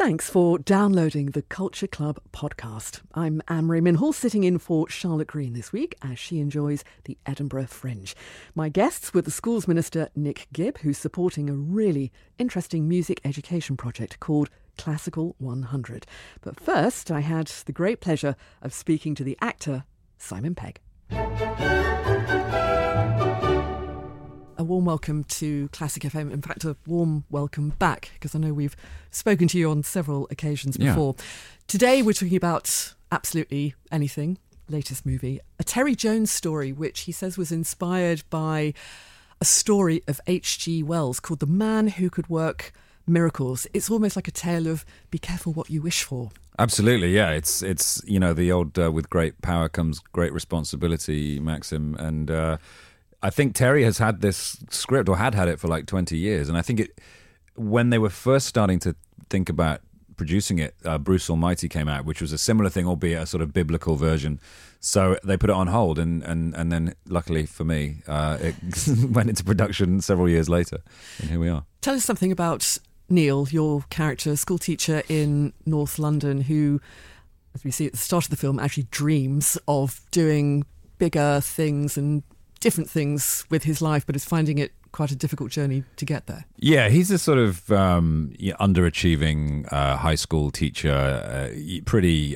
Thanks for downloading the Culture Club podcast. I'm Anne-Marie Minhall, sitting in for Charlotte Green this week as she enjoys the Edinburgh Fringe. My guests were the Schools Minister Nick Gibb, who's supporting a really interesting music education project called Classical 100. But first, I had the great pleasure of speaking to the actor Simon Pegg. A warm welcome to Classic FM. In fact, a warm welcome back, because I know we've spoken to you on several occasions before. Yeah. Today we're talking about absolutely anything. Latest movie, a Terry Jones story, which he says was inspired by a story of H.G. Wells called The Man Who Could Work Miracles. It's almost like a tale of be careful what you wish for. Absolutely, yeah. It's you know, the old with great power comes great responsibility maxim, and I think Terry has had this script, or had it for like 20 years. And I think when they were first starting to think about producing it, Bruce Almighty came out, which was a similar thing, albeit a sort of biblical version. So they put it on hold. And then, luckily for me, it went into production several years later. And here we are. Tell us something about Neil, your character, school teacher in North London, who, as we see at the start of the film, actually dreams of doing bigger things and different things with his life, but is finding it quite a difficult journey to get there. Yeah, he's a sort of underachieving high school teacher, pretty...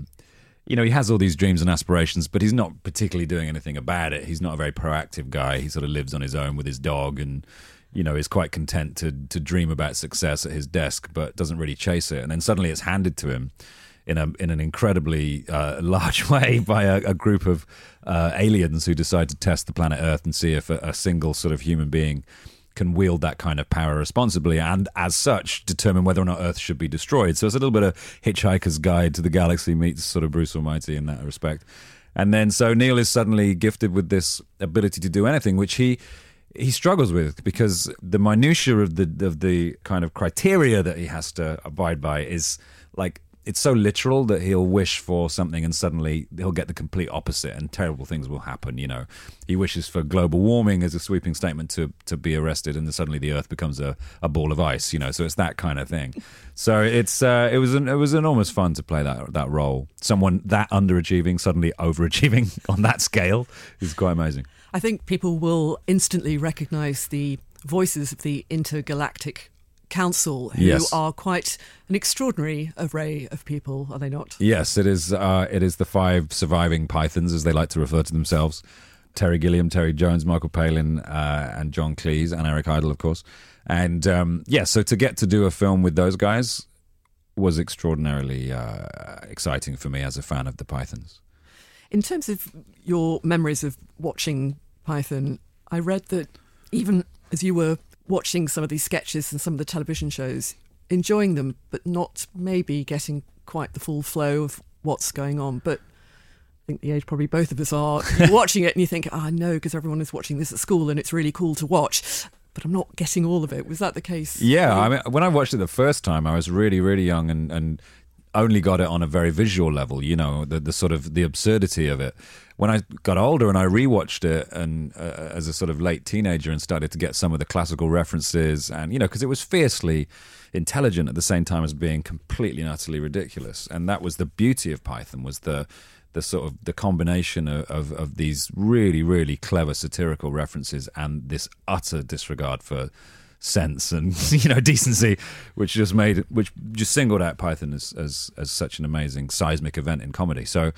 he has all these dreams and aspirations, but he's not particularly doing anything about it. He's not a very proactive guy. He sort of lives on his own with his dog and, is quite content to dream about success at his desk, but doesn't really chase it. And then suddenly it's handed to him in an incredibly large way by a group of aliens who decide to test the planet Earth and see if a single sort of human being can wield that kind of power responsibly, and as such determine whether or not Earth should be destroyed. So it's a little bit of Hitchhiker's Guide to the Galaxy meets sort of Bruce Almighty in that respect. And then so Neil is suddenly gifted with this ability to do anything, which he struggles with, because the minutiae of the kind of criteria that he has to abide by is like, it's so literal that he'll wish for something and suddenly he'll get the complete opposite and terrible things will happen. He wishes for global warming as a sweeping statement to be arrested, and then suddenly the Earth becomes a ball of ice. So it's that kind of thing. So it was enormous fun to play that role. Someone that underachieving suddenly overachieving on that scale is quite amazing. I think people will instantly recognise the voices of the intergalactic council, who are quite an extraordinary array of people, are they not? Yes, it is. It is the 5 surviving Pythons, as they like to refer to themselves: Terry Gilliam, Terry Jones, Michael Palin, and John Cleese, and Eric Idle, of course. And so to get to do a film with those guys was extraordinarily exciting for me as a fan of the Pythons. In terms of your memories of watching Python, I read that even as you were watching some of these sketches and some of the television shows, enjoying them, but not maybe getting quite the full flow of what's going on. But I think the age probably both of us are, you're watching it and you think, I know, because everyone is watching this at school and it's really cool to watch, but I'm not getting all of it. Was that the case? Yeah, I mean, when I watched it the first time, I was really, really young and only got it on a very visual level, the sort of the absurdity of it. When I got older and I rewatched it and as a sort of late teenager and started to get some of the classical references and, because it was fiercely intelligent at the same time as being completely and utterly ridiculous. And that was the beauty of Python, was the sort of the combination of these really, really clever satirical references and this utter disregard for sense and decency, which just singled out Python as such an amazing seismic event in comedy. So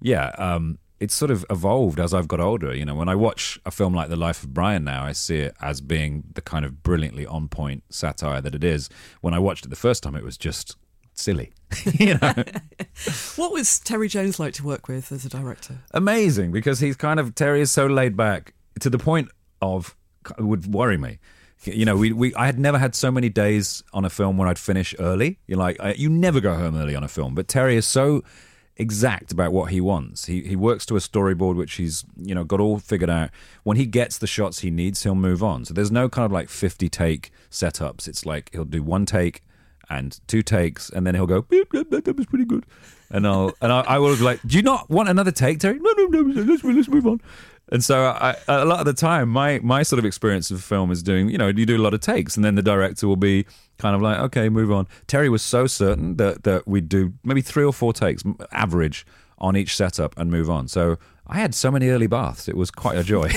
it's sort of evolved as I've got older. When I watch a film like The Life of Brian now, I see it as being the kind of brilliantly on point satire that it is. When I watched it the first time, it was just silly. What was Terry Jones like to work with as a director? Amazing, because Terry is so laid back to the point of it would worry me. I had never had so many days on a film when I'd finish early. You never go home early on a film, but Terry is so exact about what he wants. He works to a storyboard which he's got all figured out. When he gets the shots he needs, he'll move on. So there's no kind of like 50 take setups. It's like he'll do 1 take and 2 takes, and then he'll go, beep, beep, that was pretty good. And I will be like, do you not want another take, Terry? No, let's move on. And so a lot of the time, my sort of experience of film is doing, you do a lot of takes, and then the director will be kind of like, okay, move on. Terry was so certain that we'd do maybe 3 or 4 takes, average, on each setup and move on. So I had so many early baths. It was quite a joy.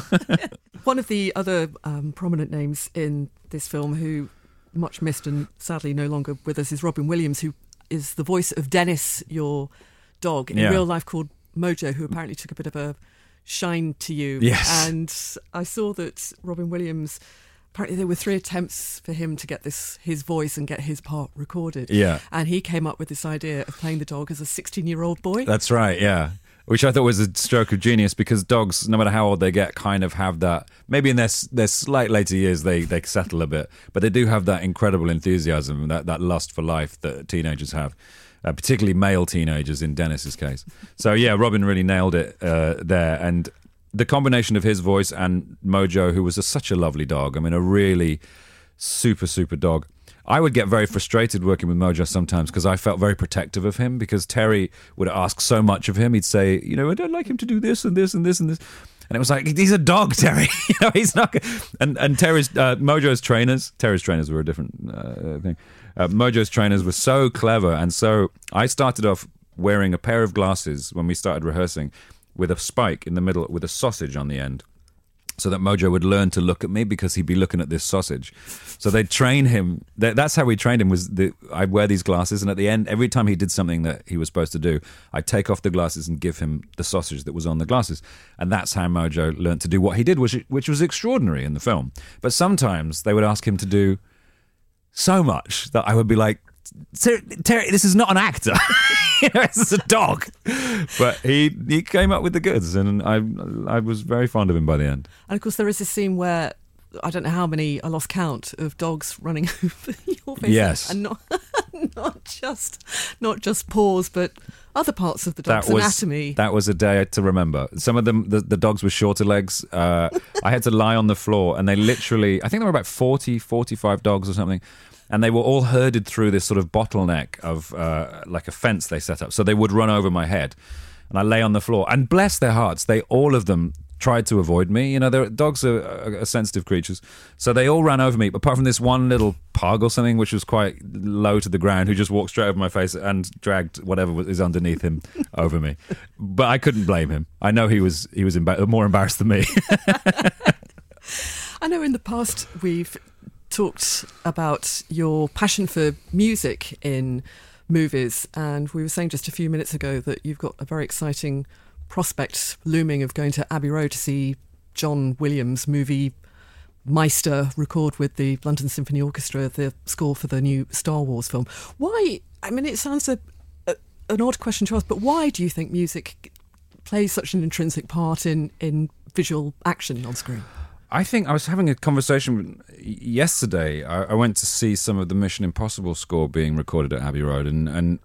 One of the other prominent names in this film who much missed and sadly no longer with us is Robin Williams, who is the voice of Dennis, your dog, in real life, called Mojo, who apparently took a bit of a shine to you. Yes. And I saw that Robin Williams, apparently there were 3 attempts for him to get his voice and get his part recorded. Yeah. And he came up with this idea of playing the dog as a 16-year-old boy. That's right, yeah. Which I thought was a stroke of genius, because dogs, no matter how old they get, kind of have that. Maybe in their slight later years they settle a bit, but they do have that incredible enthusiasm, that lust for life that teenagers have. Particularly male teenagers in Dennis's case. So yeah, Robin really nailed it there. And the combination of his voice and Mojo, who was such a lovely dog, I mean, a really super, super dog. I would get very frustrated working with Mojo sometimes because I felt very protective of him, because Terry would ask so much of him. He'd say, I don't like him to do this and this and this and this. And it was like, he's a dog, Terry. He's not. And Terry's Mojo's trainers. Terry's trainers were a different thing. Mojo's trainers were so clever, and so I started off wearing a pair of glasses when we started rehearsing, with a spike in the middle with a sausage on the end, so that Mojo would learn to look at me, because he'd be looking at this sausage. So they'd train him. That's how we trained him. I'd wear these glasses, and at the end, every time he did something that he was supposed to do, I'd take off the glasses and give him the sausage that was on the glasses. And that's how Mojo learned to do what he did, which was extraordinary in the film. But sometimes they would ask him to do so much that I would be like, Terry, this is not an actor. This is a dog. But he came up with the goods, and I was very fond of him by the end. And of course, there is this scene where I don't know how many, I lost count, of dogs running over your face. Yes. And not just paws, but other parts of the dog's anatomy. That was a day to remember. Some of them, the dogs with shorter legs. I had to lie on the floor, and they literally, I think there were about 40, 45 dogs or something. And they were all herded through this sort of bottleneck of like a fence they set up. So they would run over my head. And I lay on the floor. And bless their hearts, all of them tried to avoid me. Dogs are sensitive creatures. So they all ran over me, apart from this one little pug or something, which was quite low to the ground, who just walked straight over my face and dragged whatever is underneath him over me. But I couldn't blame him. I know he was more embarrassed than me. I know in the past we've talked about your passion for music in movies, and we were saying just a few minutes ago that you've got a very exciting prospect looming of going to Abbey Road to see John Williams' movie Meister record with the London Symphony Orchestra the score for the new Star Wars film. Why? I mean, it sounds an odd question to ask, but why do you think music plays such an intrinsic part in visual action on screen? I think I was having a conversation yesterday. I went to see some of the Mission Impossible score being recorded at Abbey Road, and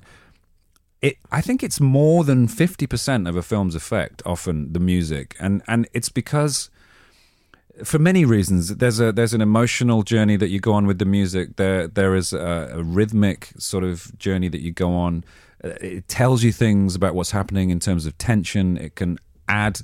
I think it's more than 50% of a film's effect, often the music, and it's because, for many reasons, there's an emotional journey that you go on with the music. There is a rhythmic sort of journey that you go on. It tells you things about what's happening in terms of tension. It can add,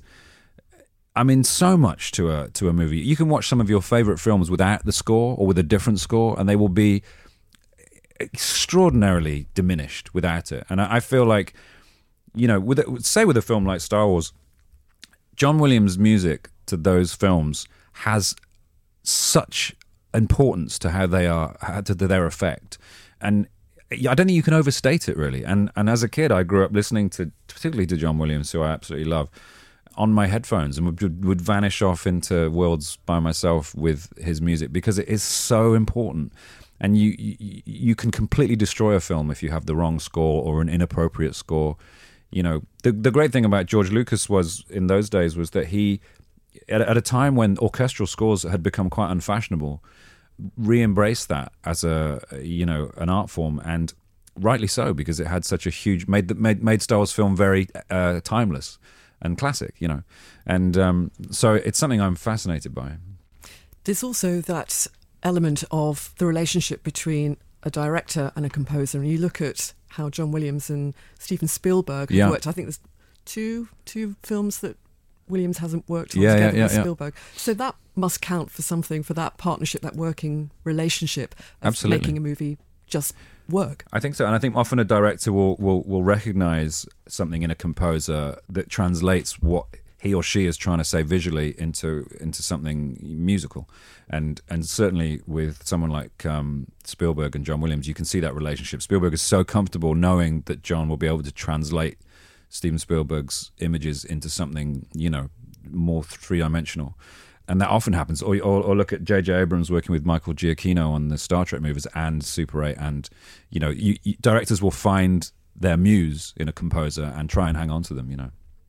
so much to a movie. You can watch some of your favourite films without the score or with a different score, and they will be extraordinarily diminished without it. And I feel like, with a film like Star Wars, John Williams' music to those films has such importance to how they are, to their effect. And I don't think you can overstate it, really. And as a kid, I grew up listening particularly to John Williams, who I absolutely love, on my headphones, and would vanish off into worlds by myself with his music, because it is so important. And you can completely destroy a film if you have the wrong score or an inappropriate score. The great thing about George Lucas was, in those days, was that he, at a time when orchestral scores had become quite unfashionable, re-embraced that as an art form, and rightly so, because it had such a huge made Star Wars film very timeless and classic, and so it's something I'm fascinated by. There's also that element of the relationship between a director and a composer, and you look at how John Williams and Steven Spielberg have worked. I think there's two films that Williams hasn't worked on together with Spielberg. So that must count for something, for that partnership, that working relationship of Absolutely. Making a movie just work. I think so, and I think often a director will recognise something in a composer that translates what he or she is trying to say visually into something musical, and certainly with someone like Spielberg and John Williams, you can see that relationship. Spielberg is so comfortable knowing that John will be able to translate Steven Spielberg's images into something, more three-dimensional. And that often happens. Or look at J.J. Abrams working with Michael Giacchino on the Star Trek movies and Super 8. And, directors will find their muse in a composer and try and hang on to them,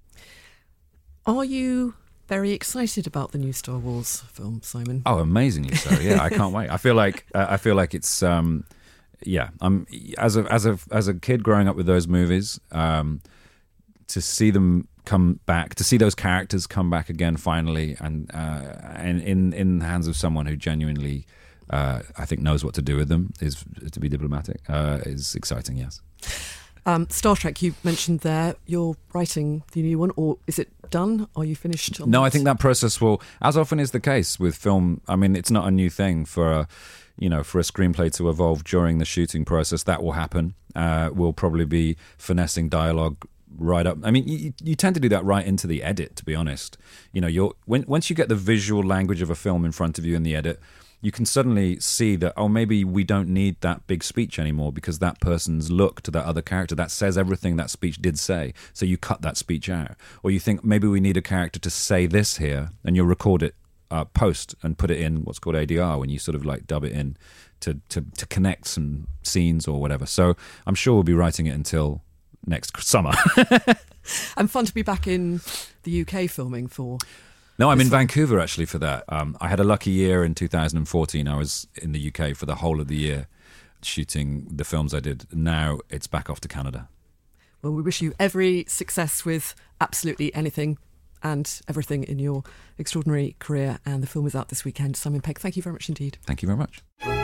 Are you very excited about the new Star Wars film, Simon? Oh, amazingly so. Yeah, I can't wait. I feel like it's... I'm as a kid growing up with those movies, to see them come back, to see those characters come back again finally, and in the hands of someone who genuinely, I think, knows what to do with them, is, to be diplomatic, is exciting. Yes. Star Trek, you mentioned there, you're writing the new one, or is it done? Are you finished? No, I think that process will, as often is the case with film, I mean, it's not a new thing for a screenplay to evolve during the shooting process. That will happen. We'll probably be finessing dialogue right up. I mean, you tend to do that right into the edit, to be honest. Once you get the visual language of a film in front of you in the edit, you can suddenly see that, maybe we don't need that big speech anymore because that person's look to that other character, that says everything that speech did say. So you cut that speech out. Or you think maybe we need a character to say this here, and you'll record it post and put it in what's called ADR, when you sort of like dub it in to connect some scenes or whatever. So I'm sure we'll be writing it until next summer. And fun to be back in the UK filming for... No, I'm in Vancouver actually for that. I had a lucky year in 2014. I was in the UK for the whole of the year shooting the films I did. Now it's back off to Canada. Well, we wish you every success with absolutely anything and everything in your extraordinary career. And the film is out this weekend. Simon Pegg, thank you very much indeed. Thank you very much.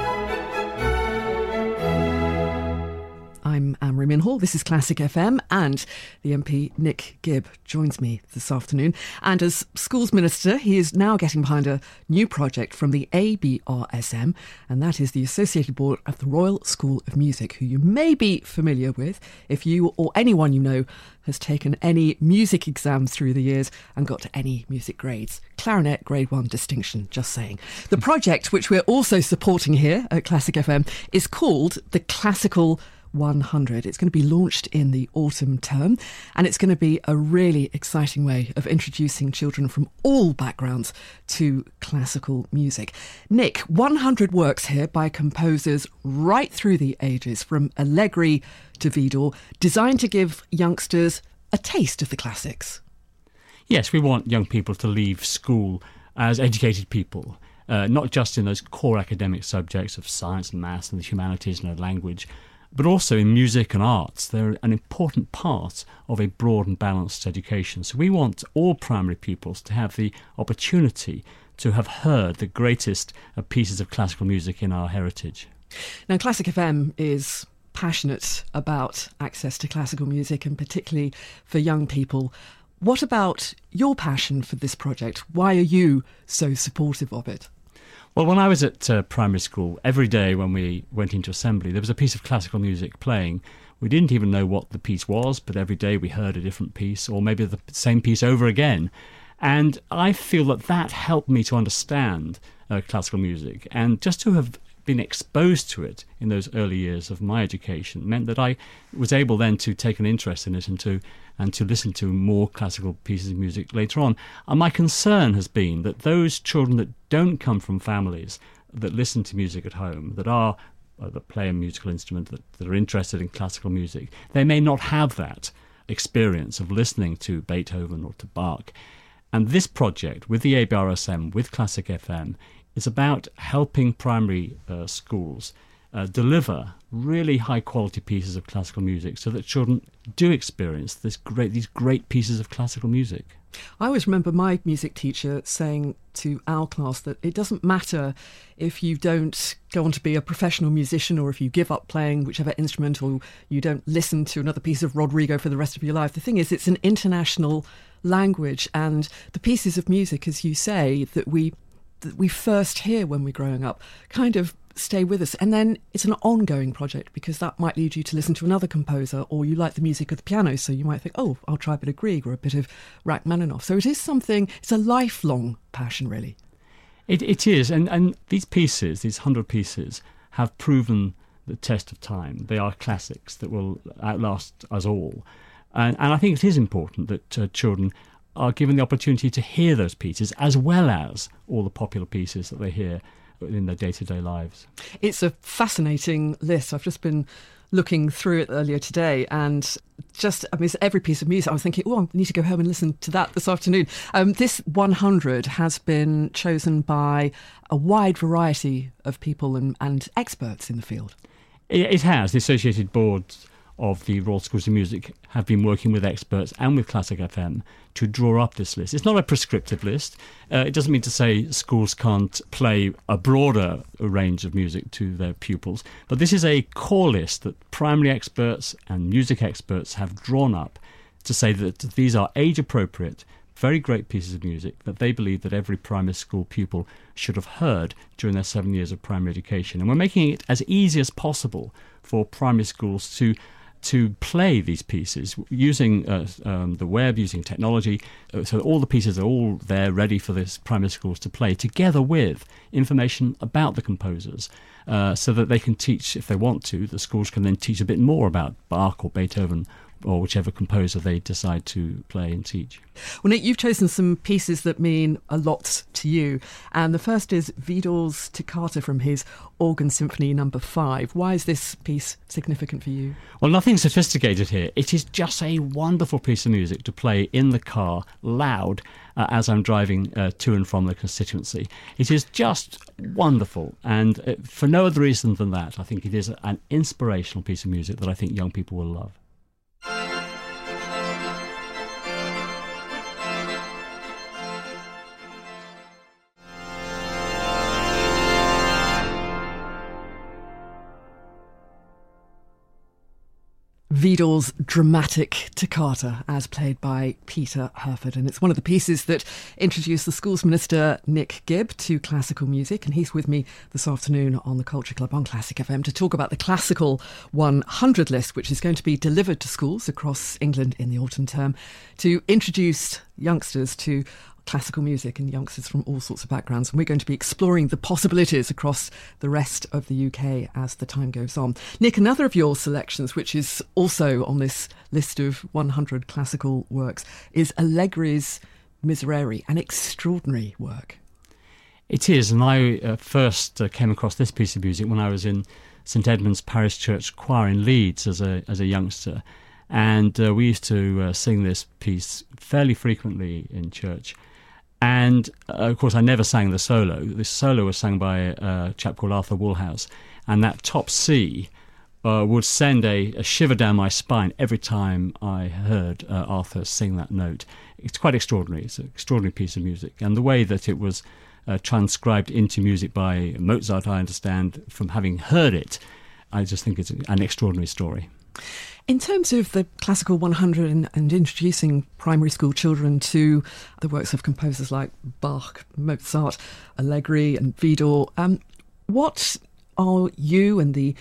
I'm Anne-Marie Minhall. This is Classic FM, and the MP Nick Gibb joins me this afternoon. And as Schools Minister, he is now getting behind a new project from the ABRSM, and that is the Associated Board of the Royal School of Music, who you may be familiar with if you or anyone you know has taken any music exams through the years and got any music grades. Clarinet, grade 1 distinction, just saying. The project, which we're also supporting here at Classic FM, is called the Classical 100. It's going to be launched in the autumn term, and it's going to be a really exciting way of introducing children from all backgrounds to classical music. Nick, 100 works here by composers right through the ages, from Allegri to Widor, designed to give youngsters a taste of the classics. Yes, we want young people to leave school as educated people, not just in those core academic subjects of science and maths and the humanities and language, but also in music and arts. They're an important part of a broad and balanced education. So we want all primary pupils to have the opportunity to have heard the greatest pieces of classical music in our heritage. Now, Classic FM is passionate about access to classical music, and particularly for young people. What about your passion for this project? Why are you so supportive of it? Well, when I was at primary school, every day when we went into assembly, there was a piece of classical music playing. We didn't even know what the piece was, but every day we heard a different piece, or maybe the same piece over again. And I feel that helped me to understand classical music. And just to have been exposed to it in those early years of my education meant that I was able then to take an interest in it and to listen to more classical pieces of music later on. And my concern has been that those children that don't come from families that listen to music at home, that play a musical instrument, that are interested in classical music, they may not have that experience of listening to Beethoven or to Bach. And this project with the ABRSM, with Classic FM, is about helping primary schools deliver really high-quality pieces of classical music so that children do experience these great pieces of classical music. I always remember my music teacher saying to our class that it doesn't matter if you don't go on to be a professional musician or if you give up playing whichever instrument or you don't listen to another piece of Rodrigo for the rest of your life. The thing is, it's an international language, and the pieces of music, as you say, that we first hear when we're growing up kind of stay with us, and then it's an ongoing project because that might lead you to listen to another composer, or you like the music of the piano, so you might think, oh, I'll try a bit of Grieg or a bit of Rachmaninoff. So it is something, it's a lifelong passion, really. It is, and these pieces, these 100 pieces, have proven the test of time. They are classics that will outlast us all, and I think it is important that children are given the opportunity to hear those pieces as well as all the popular pieces that they hear in their day-to-day lives. It's a fascinating list. I've just been looking through it earlier today, and it's every piece of music. I was thinking, I need to go home and listen to that this afternoon. This 100 has been chosen by a wide variety of people and experts in the field. It has. The Associated Boards of the Royal Schools of Music have been working with experts and with Classic FM to draw up this list. It's not a prescriptive list. It doesn't mean to say schools can't play a broader range of music to their pupils, but this is a core list that primary experts and music experts have drawn up to say that these are age-appropriate, very great pieces of music that they believe that every primary school pupil should have heard during their 7 years of primary education. And we're making it as easy as possible for primary schools to play these pieces using the web, using technology, so all the pieces are all there ready for this primary schools to play, together with information about the composers, so that they can teach, if they want to, the schools can then teach a bit more about Bach or Beethoven or whichever composer they decide to play and teach. Well, Nick, you've chosen some pieces that mean a lot to you, and the first is Widor's Toccata from his Organ Symphony No. 5. Why is this piece significant for you? Well, nothing sophisticated here. It is just a wonderful piece of music to play in the car, loud, as I'm driving to and from the constituency. It is just wonderful, and for no other reason than that, I think it is an inspirational piece of music that I think young people will love. Widor's dramatic toccata, as played by Peter Hurford. And it's one of the pieces that introduced the Schools Minister, Nick Gibb, to classical music. And he's with me this afternoon on the Culture Club on Classic FM to talk about the Classical 100 list, which is going to be delivered to schools across England in the autumn term to introduce youngsters to classical music, and youngsters from all sorts of backgrounds. And we're going to be exploring the possibilities across the rest of the UK as the time goes on. Nick, another of your selections, which is also on this list of 100 classical works, is Allegri's Miserere, an extraordinary work. It is, and I first came across this piece of music when I was in St Edmund's Parish Church Choir in Leeds as a youngster. And we used to sing this piece fairly frequently in church. And, of course, I never sang the solo. This solo was sung by a chap called Arthur Woolhouse. And that top C would send a shiver down my spine every time I heard Arthur sing that note. It's quite extraordinary. It's an extraordinary piece of music. And the way that it was transcribed into music by Mozart, I understand, from having heard it, I just think it's an extraordinary story. In terms of the Classical 100 and introducing primary school children to the works of composers like Bach, Mozart, Allegri and Widor, what are you and the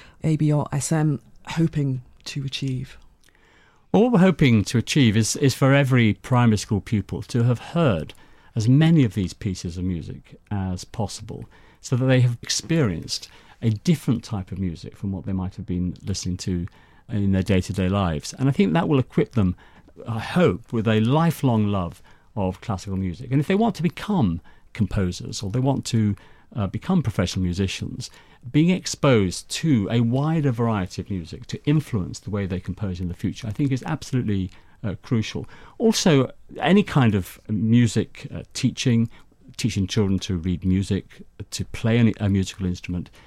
ABRSM hoping to achieve? Well, what we're hoping to achieve is for every primary school pupil to have heard as many of these pieces of music as possible, so that they have experienced a different type of music from what they might have been listening to in their day-to-day lives. And I think that will equip them, I hope, with a lifelong love of classical music. And if they want to become composers or they want to become professional musicians, being exposed to a wider variety of music to influence the way they compose in the future, I think is absolutely crucial. Also, any kind of music teaching children to read music, to play a musical instrument,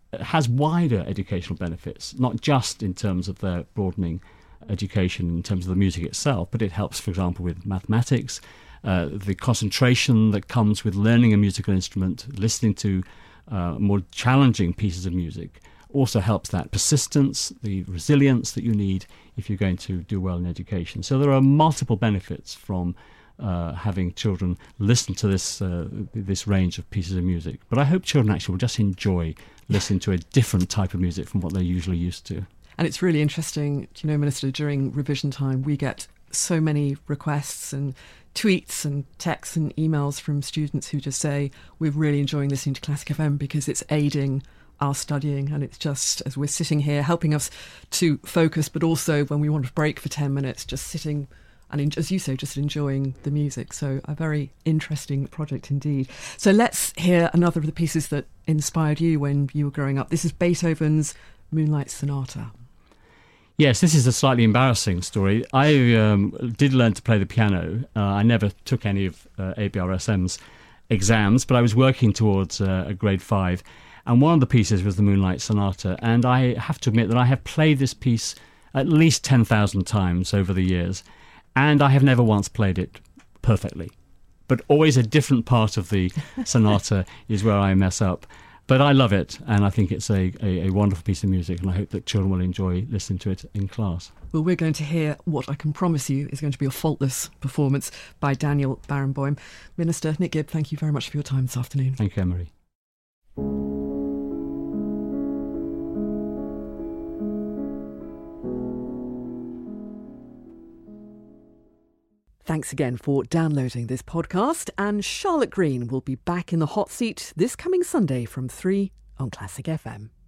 has wider educational benefits, not just in terms of their broadening education in terms of the music itself, but it helps, for example, with mathematics, the concentration that comes with learning a musical instrument, listening to more challenging pieces of music. Also helps that persistence, the resilience that you need if you're going to do well in education. So there are multiple benefits from having children listen to this range of pieces of music. But I hope children actually will just enjoy listening to a different type of music from what they're usually used to. And it's really interesting, Minister, during revision time, we get so many requests and tweets and texts and emails from students who just say, we're really enjoying listening to Classic FM because it's aiding our studying, and it's just, as we're sitting here, helping us to focus, but also when we want to break for 10 minutes, just sitting and, as you say, just enjoying the music. So a very interesting project indeed. So let's hear another of the pieces that inspired you when you were growing up. This is Beethoven's Moonlight Sonata. Yes, this is a slightly embarrassing story. I did learn to play the piano. I never took any of ABRSM's exams, but I was working towards a grade 5. And one of the pieces was the Moonlight Sonata. And I have to admit that I have played this piece at least 10,000 times over the years. And I have never once played it perfectly. But always a different part of the sonata is where I mess up. But I love it, and I think it's a wonderful piece of music, and I hope that children will enjoy listening to it in class. Well, we're going to hear what I can promise you is going to be a faultless performance by Daniel Barenboim. Minister Nick Gibb, thank you very much for your time this afternoon. Thank you, Emery. Thanks again for downloading this podcast, and Charlotte Green will be back in the hot seat this coming Sunday from 3 on Classic FM.